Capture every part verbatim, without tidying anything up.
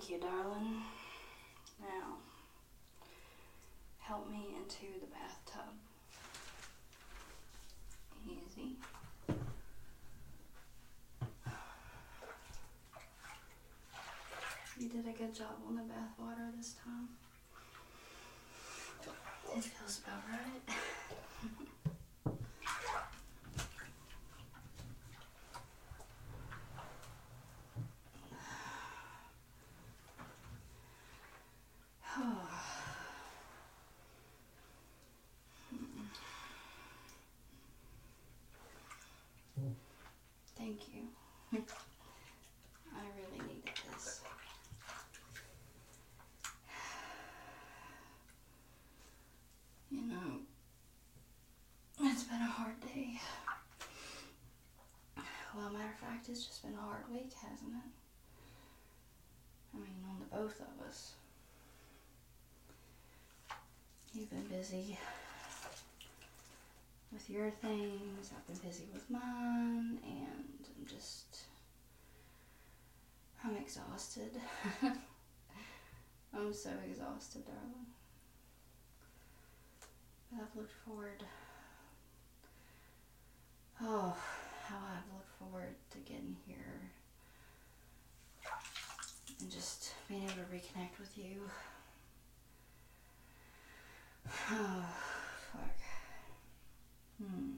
Thank you, darling. Now, help me into the bathtub. Easy. You did a good job on the bath water this time. It feels about right. Thank you. I really needed this. You know, it's been a hard day. Well, matter of fact, it's just been a hard week, hasn't it? I mean, on the both of us. You've been busy with your things, I've been busy with mine, and I'm just, I'm exhausted. I'm so exhausted, darling. But I've looked forward, oh, how I've looked forward to getting here and just being able to reconnect with you. Oh, fuck. Hmm.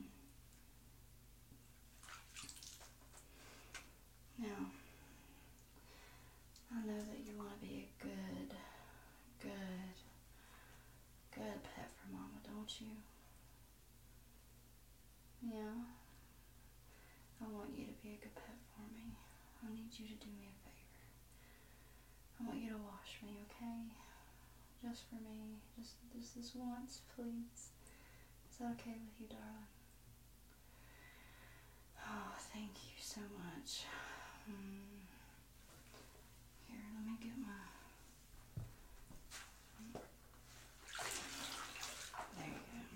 Now, I know that you want to be a good, good, good pet for Mama, don't you? Yeah. I want you to be a good pet for me. I need you to do me a favor. I want you to wash me, okay? Just for me. Just, just this once, please. Is that okay with you, darling? Oh, thank you so much. Hmm. Here, let me get my... There you go.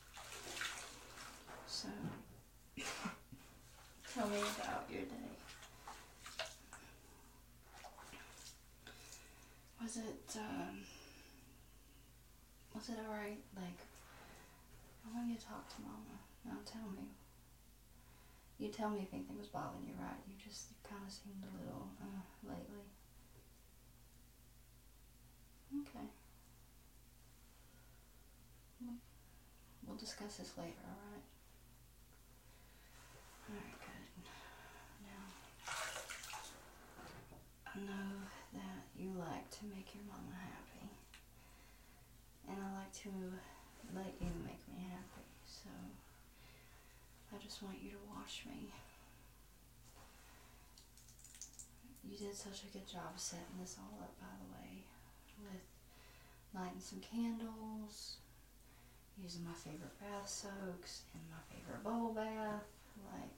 So, tell me about your day. Was it, um... Was it alright? Like, I want you to talk to Mama. Now tell me. You tell me if anything was bothering you, right? You just kind of seemed a little, uh, lately. Okay. We'll, we'll discuss this later, alright? Alright, good. Now, I know that you like to make your mama happy. And I like to let you make me happy, so I just want you to wash me. You did such a good job setting this all up, by the way, with lighting some candles, using my favorite bath soaks, and my favorite bowl bath. Like,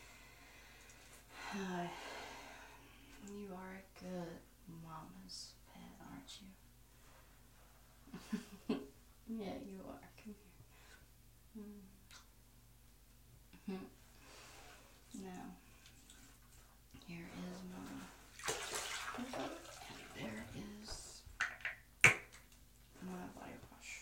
uh, you are a good mama's pet, aren't you? Yeah, you are. Come here. Mm. Now, here is my, and there is my body wash.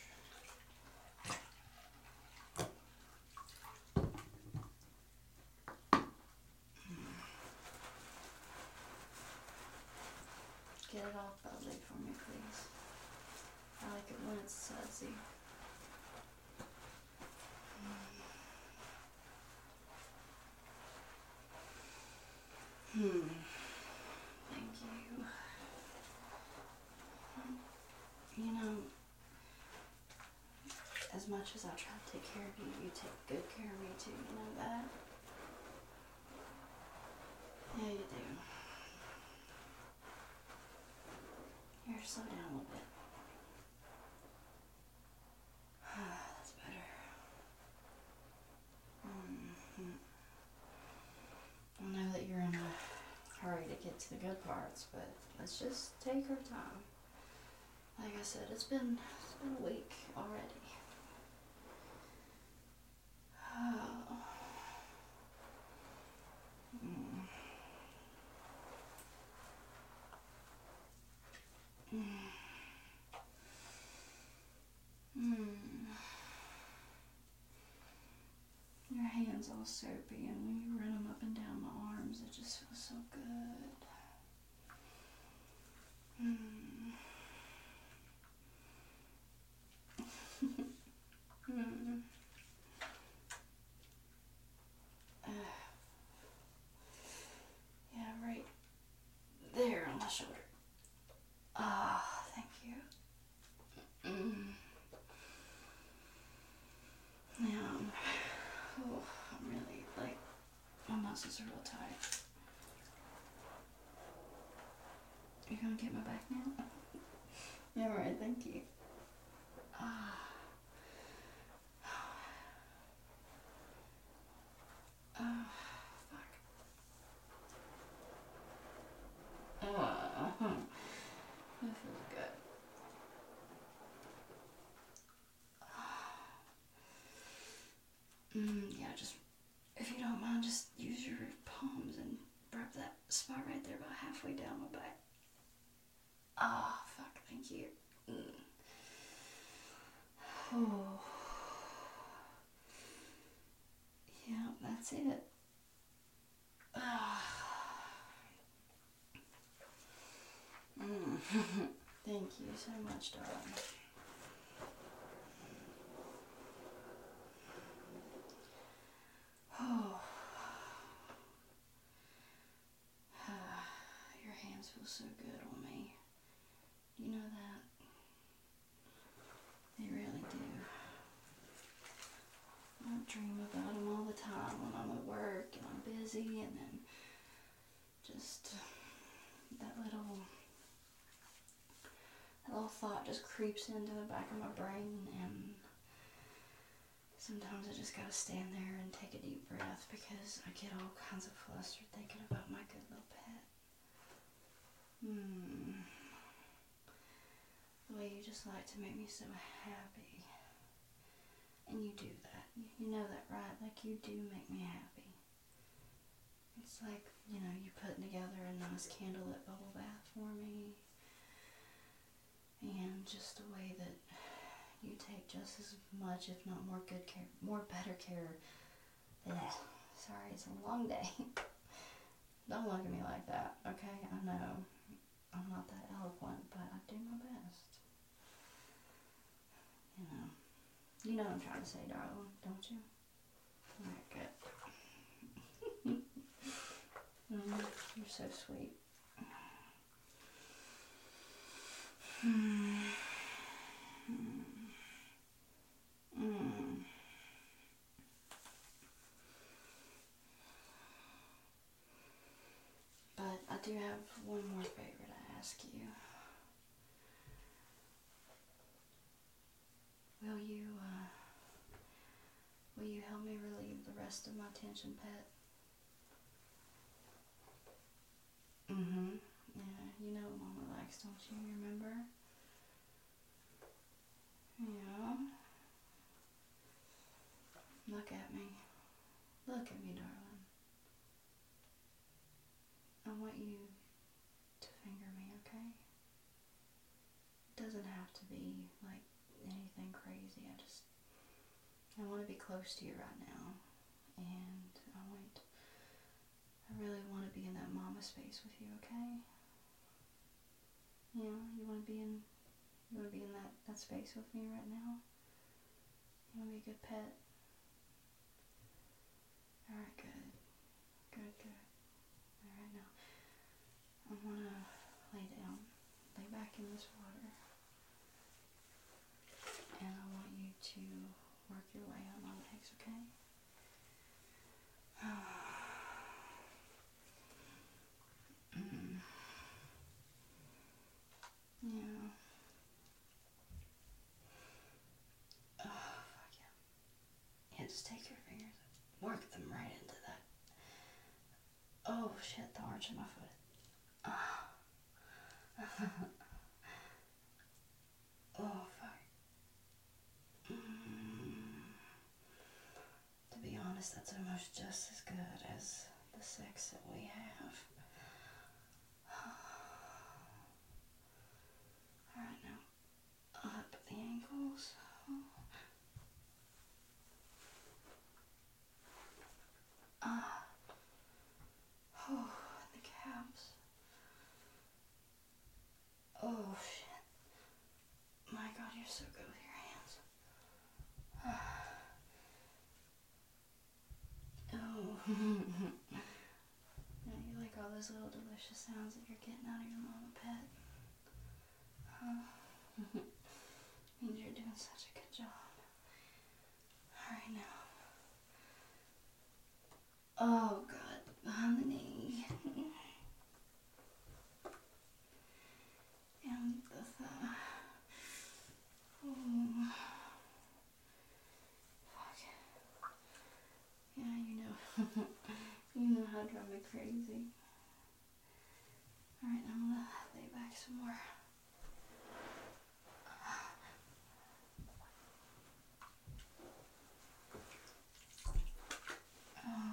Get it off bubbly for me, please. I like it when it's sudsy. Hmm. Thank you. You know, as much as I try to take care of you, you take good care of me too. You know that? Yeah, you do. Here, slow down a little bit. That's better. Mm-hmm. I know that you're in a hurry to get to the good parts, but let's just take our time. Like I said, it's been, it's been a week already. Oh. Mm. hands all soapy, and when you run them up and down my arms, it just feels so good. Mm. mm. Uh, yeah, right there on my shoulder. Ah, thank you. Mm. Yeah, I'm, oh, I'm really, like, my muscles are real tight. You gonna get my back now? Yeah, right, thank you. Ah. Oh, fuck. Oh, that feels good. Mm, yeah, just, if you don't mind, just use your palms and rub that spot right there about halfway down my back. Ah, oh, fuck, thank you. Mm. Oh. Yeah, that's it. Ah. Mm. Thank you so much, darling. Oh. Your hands feel so good on me. You know that? They really do. I dream about them all the time when I'm at work and I'm busy, and then just that little, that little thought just creeps into the back of my brain, and sometimes I just gotta stand there and take a deep breath because I get all kinds of flustered thinking about my good little pet. Hmm. The way you just like to make me so happy. And you do that. You know that, right? Like, you do make me happy. It's like, you know, you putting together a nice candlelit bubble bath for me. And just the way that you take just as much, if not more good care, more better care. Ugh. Sorry, it's a long day. Don't look at me like that, okay? I know I'm not that eloquent, but I do my best. You know. You know what I'm trying to say, darling, don't you? Alright, good. mm, you're so sweet. Mm. Mm. But I do have one more favor to ask you. Will you, uh, will you help me relieve the rest of my tension, pet? Mm-hmm. Yeah, you know Mama likes, don't you? Remember? Yeah. Look at me. Look at me, darling. I want you to finger me, okay? It doesn't have to be, like, anything crazy. I just, I want to be close to you right now. And I want, I really want to be in that mama space with you, okay? Yeah, you want to be in, you want to be in that, that space with me right now? You want to be a good pet? Alright, good. Good, good. Alright, now, I want to lay down, lay back in this water. And I want you to work your way on my legs, okay? mm. Yeah. Oh, fuck yeah. Yeah, just take your fingers, work them right into that. Oh shit, the arch of my foot. Ah. Oh, fuck. Mm. To be honest, that's almost just as good as the sex that we have. Alright, now, up the ankles. delicious sounds that you're getting out of your mama pet. Huh? Means you're doing such a good job. Alright now. Oh God, behind the knee. And the thigh. Oh. Fuck. Yeah, you know. You know how to drive me crazy. Alright, I'm gonna lay back some more. Oh.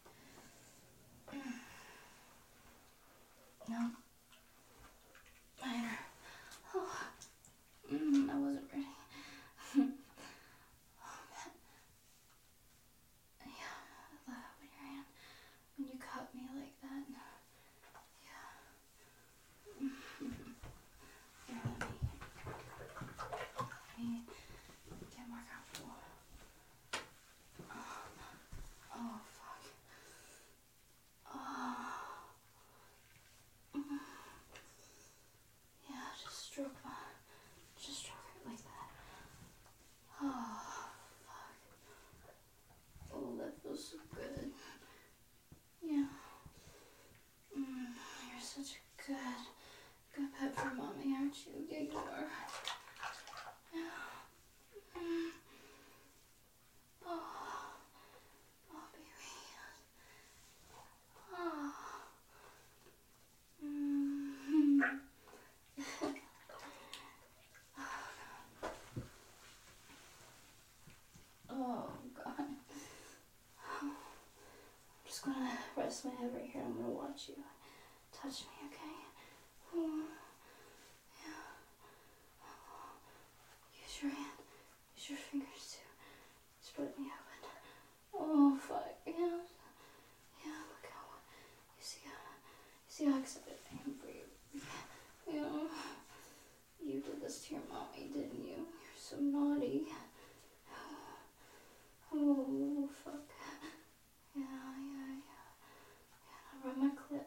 No. Later. Oh. Mm, I wasn't ready. Oh, man. Yeah, I love when your hand, when you cut me like that. Yeah. Here, let me, let me get more comfortable. Oh, oh fuck. Oh. Mm. Yeah, just stroke my, just stroke it like that. Oh, fuck. Oh, that feels so good. Yeah. Mm, you're such a good, good pet for mommy, aren't you? Yeah, you are. Yeah. Mm. Oh, oh, baby. Oh. Mm. Oh, God. I'm just gonna rest my head right here. I'm gonna watch you. Touch me, okay? Mm. Yeah. Use your hand. Use your fingers to spread me open. Oh, fuck. Yeah. Yeah, look how, you see how, you see how excited I am for you. Yeah. You did this to your mommy, didn't you? You're so naughty. Oh, fuck. Yeah, yeah, yeah. Yeah, now rub my clit.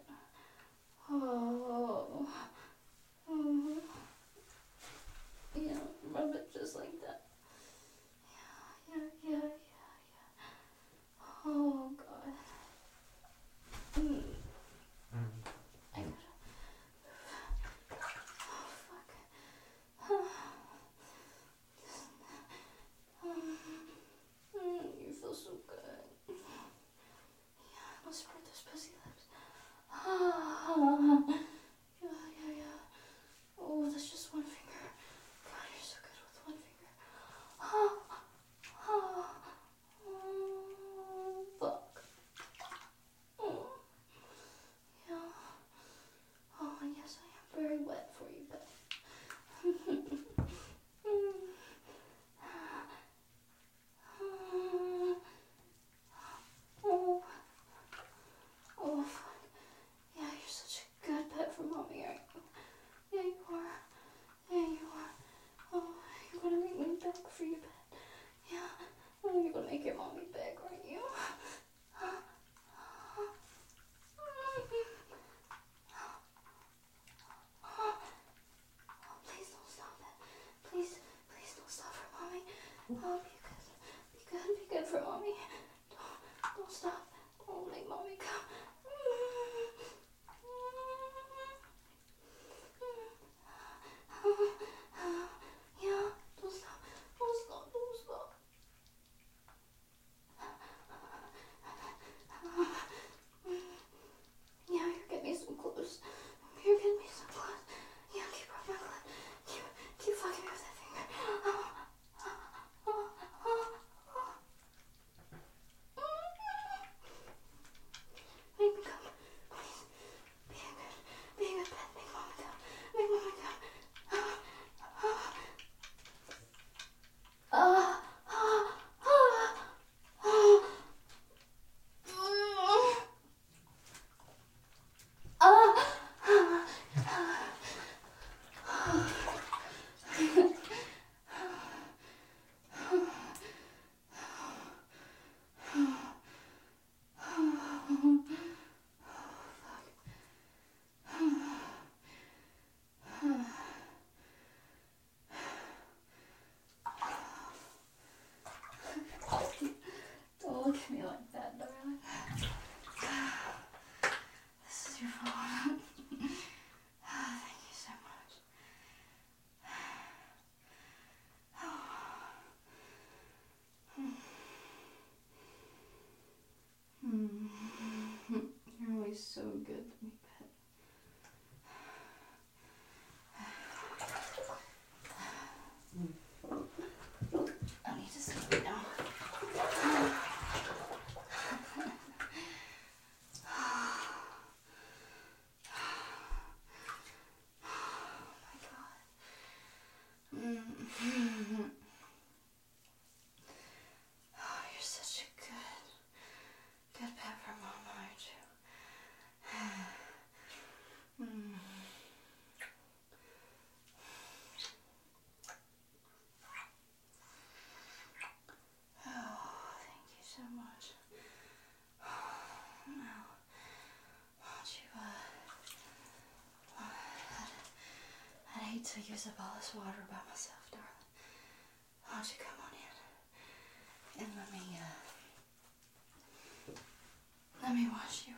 Oh. Oh. Yeah, rub it just like that. Yeah, yeah, yeah, yeah, yeah. Oh, God. Mm. I gotta. Oh, fuck. Mm, you feel so good. Yeah, let's spread those pussy lips. Yeah, yeah, yeah. Oh, that's just one finger. God, you're so good with one finger. Oh, oh, oh, fuck. Oh, yeah. Oh, yes, I am very wet for you, but. Oh, oh, fuck. Yeah, you're such a good pet for mommy, aren't you? Yeah, you are. Yeah, you are. Oh, you're gonna make me beg for you, pet. Yeah. Oh, you're gonna make your mommy beg, aren't you? Oh, please don't stop it. Please, please don't stop for mommy. Oh, be good. Be good, be good for mommy. Don't, don't stop. Oh, make mommy come. Yeah, don't stop. Don't stop, don't stop. Yeah, you're getting me so close. You're getting me so close. Yeah, keep rubbing my clit. Keep, keep fucking me with that finger. Oh, oh, look at me like that, darling. This is your phone. Oh, thank you so much. Hmm. You're always so good to me, pet. I need to sleep now. Mm-hmm. Oh, you're such a good, good pet for Mama, aren't you? Mm. Oh, thank you so much. Now, won't you, uh, I'd, I'd hate to use up all this water by myself, darling. Why don't you come on in and let me, uh, let me wash you,